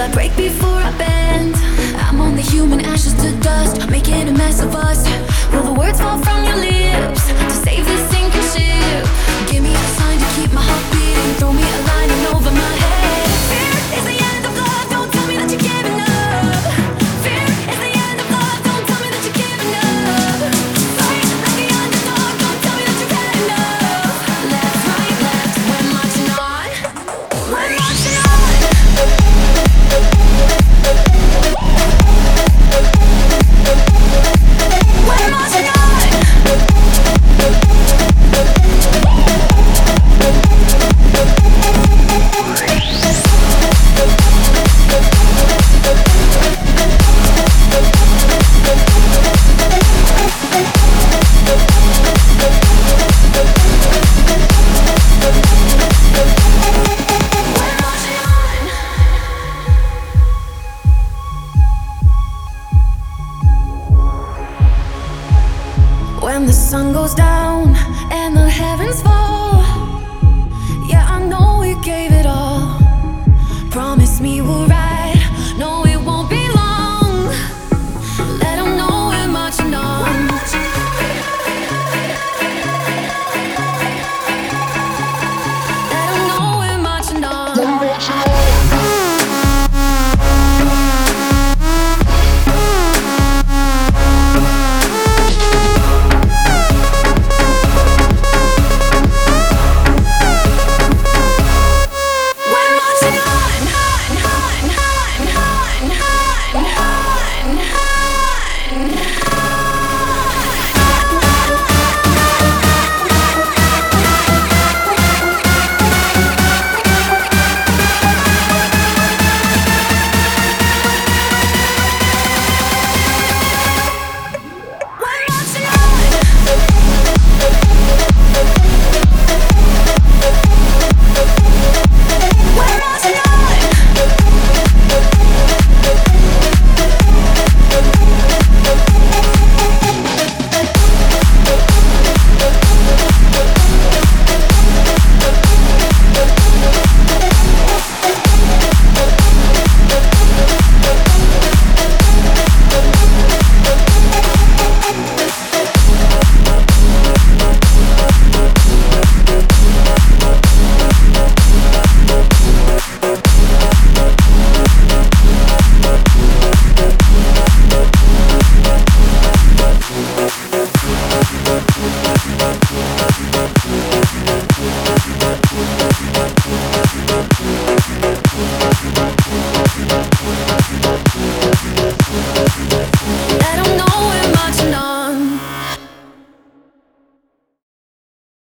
I break before I bend? I'm only human, ashes to dust, making a mess of us. Will the words fall from your lips to save this sinking ship? Give me a sign to keep my heart beating. Throw me a line and over my head. Fear is the end of love. Don't tell me that you're giving up. Fear is the end of love. Don't tell me that you're giving up. Fight like the underdog. Don't tell me that you've had enough. Left, right, left. We're marching on. We're marching on. We're marching on. When the sun goes down and the heavens fall, yeah, I know we gave it all. Promise me we'll ride, no, it won't be long. Let 'em know we're marching on. Let 'em know we're marching on.